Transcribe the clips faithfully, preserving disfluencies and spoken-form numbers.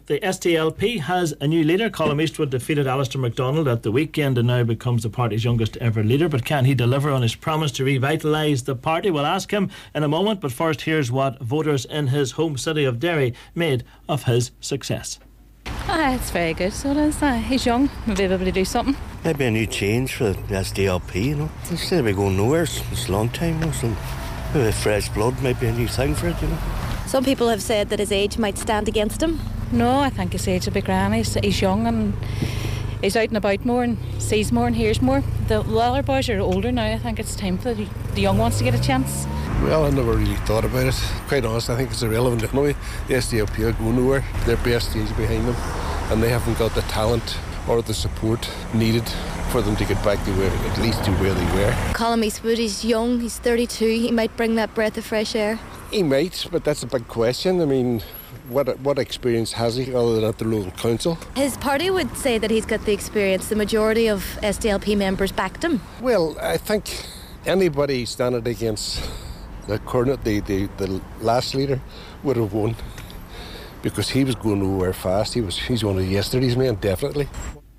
The S D L P has a new leader. Colm Eastwood defeated Alistair MacDonald at the weekend and now becomes the party's youngest ever leader. But can he deliver on his promise to revitalise the party? We'll ask him in a moment. But first, here's what voters in his home city of Derry made of his success. Ah, it's very good. So it is. Uh, he's young. We'll be able to do something. Maybe a new change for the S D L P, you know. Instead of we going nowhere, it's, it's a long time, you know. So maybe fresh blood might be a new thing for it, you know. Some people have said that his age might stand against him. No, I think his age will be grand. He's, he's young and he's out and about more and sees more and hears more. The, the other boys are older now. I think it's time for the, the young ones to get a chance. Well, I never really thought about it. Quite honest, I think it's irrelevant. Anyway, the S D L P are going nowhere. Their best days behind them, and they haven't got the talent or the support needed for them to get back to where, at least to where they were. Colm Eastwood, he's young, he's thirty-two. He might bring that breath of fresh air. He might, but that's a big question. I mean, what what experience has he other than at the local council? His party would say that he's got the experience. The majority of S D L P members backed him. Well, I think anybody standing against the current, the, the, the last leader would have won, because he was going nowhere fast. He was he's one of yesterday's men, definitely.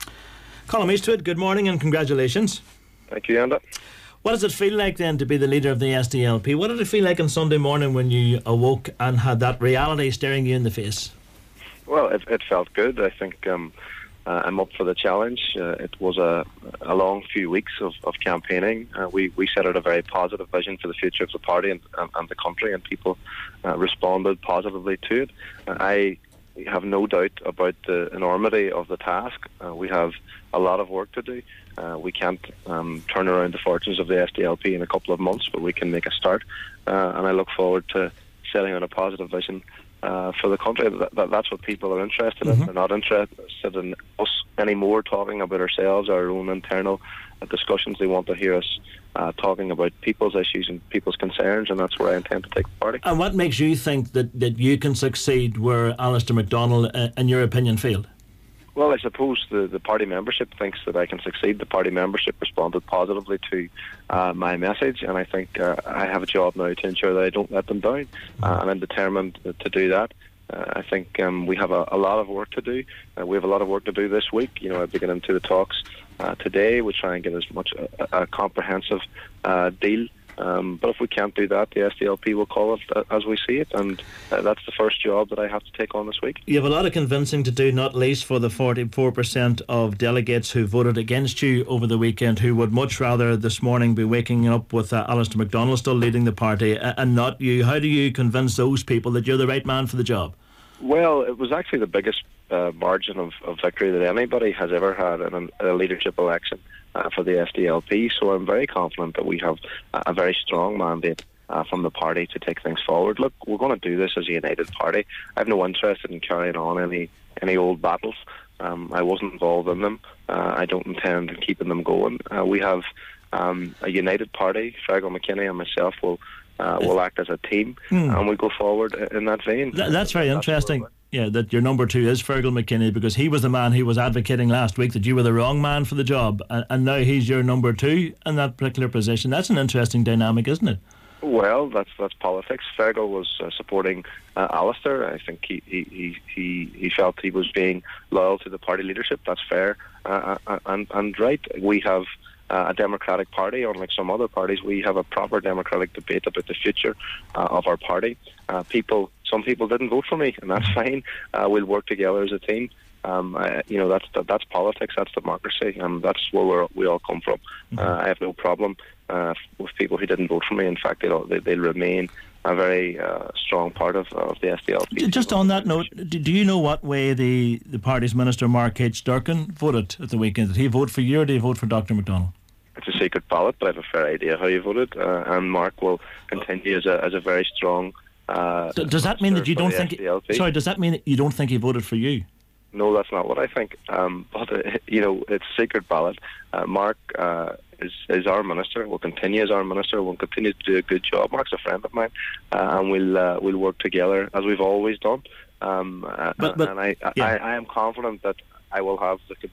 Colm Eastwood, good morning and congratulations. Thank you, Andy. What does it feel like then to be the leader of the S D L P? What did it feel like on Sunday morning when you awoke and had that reality staring you in the face? Well, it, it felt good. I think um, uh, I'm up for the challenge. Uh, it was a, a long few weeks of, of campaigning. Uh, we, we set out a very positive vision for the future of the party and, and, and the country, and people uh, responded positively to it. Uh, I have no doubt about the enormity of the task. Uh, we have a lot of work to do. Uh, we can't um, turn around the fortunes of the S D L P in a couple of months, but we can make a start. Uh, and I look forward to setting out a positive vision uh, for the country. That, that, that's what people are interested Mm-hmm. in. They're not interested in us anymore talking about ourselves, our own internal uh, discussions. They want to hear us uh, talking about people's issues and people's concerns, and that's where I intend to take the party. And what makes you think that, that you can succeed where Alistair MacDonald, uh, in your opinion, failed? Well, I suppose the, the party membership thinks that I can succeed. The party membership responded positively to uh, my message, and I think uh, I have a job now to ensure that I don't let them down, uh, and I'm determined to do that. Uh, I think um, we have a, a lot of work to do. Uh, we have a lot of work to do this week. You know, I begin into the talks uh, today. We try and get as much a, a comprehensive uh, deal. Um, but if we can't do that, the S D L P will call it uh, as we see it, and uh, that's the first job that I have to take on this week. You have a lot of convincing to do, not least for the forty-four percent of delegates who voted against you over the weekend, who would much rather this morning be waking up with uh, Alistair MacDonald still leading the party uh, and not you. How do you convince those people that you're the right man for the job? Well, it was actually the biggest uh, margin of, of victory that anybody has ever had in a, a leadership election uh, for the S D L P. So I'm very confident that we have a, a very strong mandate uh, from the party to take things forward. Look, we're going to do this as a united party. I have no interest in carrying on any any old battles. Um, I wasn't involved in them. Uh, I don't intend on keeping them going. Uh, we have um, a united party. Fergal McKinney and myself will Uh, will act as a team, hmm. and we go forward in that vein. Th- that's very that's interesting. Yeah, that your number two is Fergal McKinney, because he was the man who was advocating last week that you were the wrong man for the job, and, and now he's your number two in that particular position. That's an interesting dynamic, isn't it? Well, that's that's politics. Fergal was uh, supporting uh, Alistair. I think he, he, he, he felt he was being loyal to the party leadership. That's fair uh, and, and right. We have Uh, a democratic party. Unlike some other parties, we have a proper democratic debate about the future uh, of our party. Uh, people, some people didn't vote for me, and that's fine. Uh, we'll work together as a team. Um, I, you know, that's that, that's politics, that's democracy, and that's where we're, we all come from. Uh, I have no problem uh, with people who didn't vote for me. In fact, they'll, they, they'll remain a very uh, strong part of, of the S D L P. Just on that note, do, do you know what way the, the party's Minister Mark H. Durkan voted at the weekend? Did he vote for you or did he vote for Doctor MacDonald? It's a secret ballot, but I have a fair idea how you voted, uh, and Mark will continue as a as a very strong. Uh, D- does that mean that you don't think? He, sorry, does that mean that you don't think he voted for you? No, that's not what I think. Um, but uh, you know, it's a secret ballot. Uh, Mark uh, is is our minister. Will continue as our minister. Will continue to do a good job. Mark's a friend of mine, uh, and we'll uh, we'll work together as we've always done. Um, uh, but, but, and I, yeah. I I am confident that I will have the, the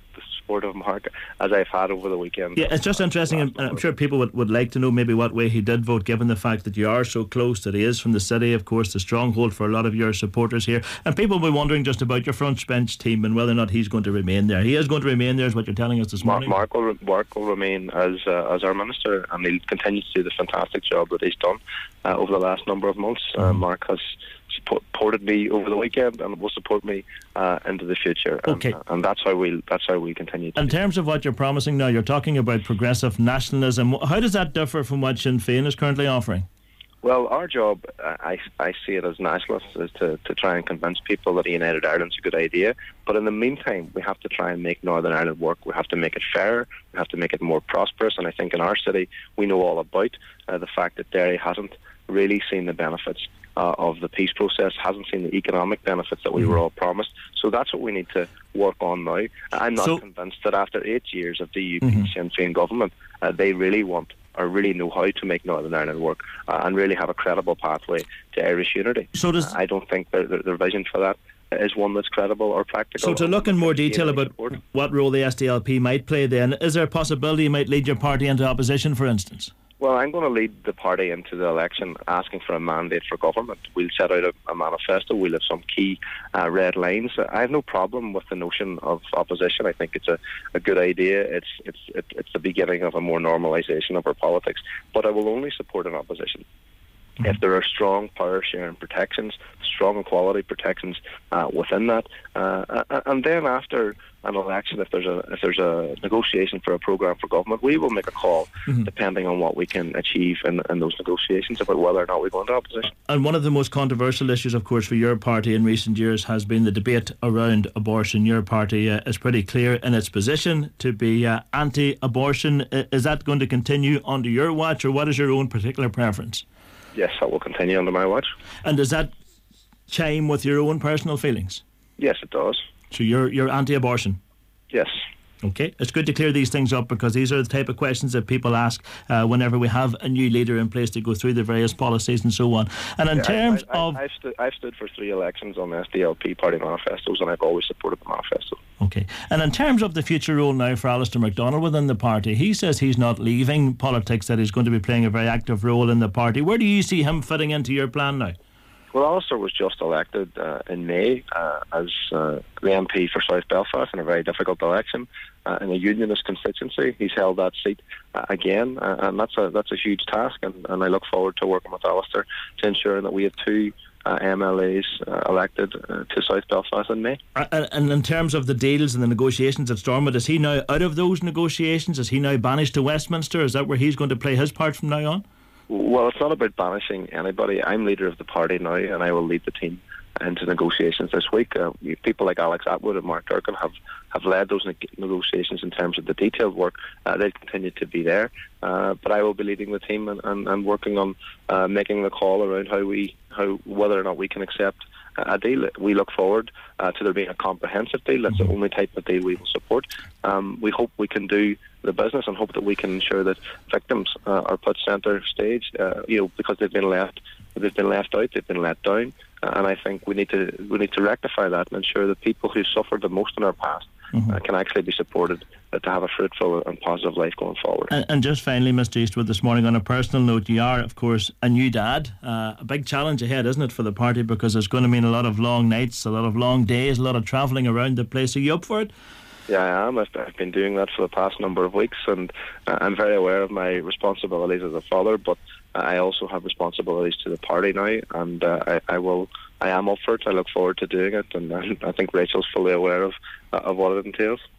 support of Mark as I've had over the weekend. Yeah, it's just interesting, and I'm sure people would, would like to know maybe what way he did vote, given the fact that you are so close, that he is from the city, of course, the stronghold for a lot of your supporters here. And people will be wondering just about your front bench team and whether or not he's going to remain there. He is going to remain there, is what you're telling us this morning. Mark will, Mark will remain as uh, as our minister, and he'll continue to do the fantastic job that he's done uh, over the last number of months. Uh, Mark has supported me over the weekend and will support me uh, into the future. Okay. And, and that's how we that's how we continue to In do. terms of what you're promising now, you're talking about progressive nationalism. How does that differ from what Sinn Féin is currently offering? Well, our job, uh, I, I see it as nationalists, is to, to try and convince people that a United Ireland's a good idea. But in the meantime, we have to try and make Northern Ireland work. We have to make it fairer. We have to make it more prosperous. And I think in our city, we know all about uh, the fact that Derry hasn't really seen the benefits uh, of the peace process, hasn't seen the economic benefits that we mm-hmm. were all promised. So that's what we need to work on now. I'm not so, convinced that after eight years of the U P mm-hmm. Sinn Féin government, uh, they really want or really know how to make Northern Ireland work uh, and really have a credible pathway to Irish unity. So does uh, I don't think their, their, their vision for that is one that's credible or practical. So to look in more detail about support. What role the S D L P might play then, is there a possibility you might lead your party into opposition, for instance? Well, I'm going to lead the party into the election asking for a mandate for government. We'll set out a, a manifesto. We'll have some key uh, red lines. I have no problem with the notion of opposition. I think it's a, a good idea. It's it's it, it's the beginning of a more normalisation of our politics. But I will only support an opposition mm-hmm. if there are strong power sharing protections, strong equality protections uh, within that, uh, and then after an election, if there's a if there's a negotiation for a programme for government, we will make a call mm-hmm. depending on what we can achieve in, in those negotiations about whether or not we go into opposition. And one of the most controversial issues, of course, for your party in recent years has been the debate around abortion. Your party uh, is pretty clear in its position to be uh, anti-abortion. Is that going to continue under your watch, or what is your own particular preference? Yes, that will continue under my watch. And does that chime with your own personal feelings? Yes, it does. So you're you're anti-abortion? Yes. Okay, it's good to clear these things up, because these are the type of questions that people ask uh, whenever we have a new leader in place to go through the various policies and so on. And in yeah, terms I, I, of... I've, stu- I've stood for three elections on the S D L P party manifestos, and I've always supported the manifesto. Okay, and in terms of the future role now for Alistair MacDonald within the party, he says he's not leaving politics, that he's going to be playing a very active role in the party. Where do you see him fitting into your plan now? Well, Alistair was just elected uh, in May uh, as uh, the M P for South Belfast in a very difficult election uh, in a unionist constituency. He's held that seat uh, again, uh, and that's a that's a huge task. And, and I look forward to working with Alistair to ensure that we have two uh, M L As uh, elected uh, to South Belfast in May. Uh, and in terms of the deals and the negotiations at Stormont, is he now out of those negotiations? Is he now banished to Westminster? Is that where he's going to play his part from now on? Well, it's not about banishing anybody. I'm leader of the party now, and I will lead the team into negotiations this week. Uh, people like Alex Atwood and Mark Durkin have, have led those ne- negotiations in terms of the detailed work. Uh, they'll continue to be there, uh, but I will be leading the team and, and, and working on uh, making the call around how we, how whether or not we can accept a deal. We look forward uh, to there being a comprehensive deal. That's the only type of deal we will support. Um, we hope we can do the business and hope that we can ensure that victims uh, are put centre stage. Uh, you know, because they've been left, they've been left out, they've been let down, uh, and I think we need to we need to rectify that and ensure that people who suffered the most in our past mm-hmm. uh, can actually be supported uh, to have a fruitful and positive life going forward. And, and just finally, Mister Eastwood, this morning on a personal note, you are, of course, a new dad. Uh, a big challenge ahead, isn't it, for the party, because it's going to mean a lot of long nights, a lot of long days, a lot of travelling around the place. Are you up for it? Yeah, I am. I've, I've been doing that for the past number of weeks, and uh, I'm very aware of my responsibilities as a father, but I also have responsibilities to the party now, and uh, I, I will. I am up for it. I look forward to doing it, and I think Rachel's fully aware of uh, of what it entails.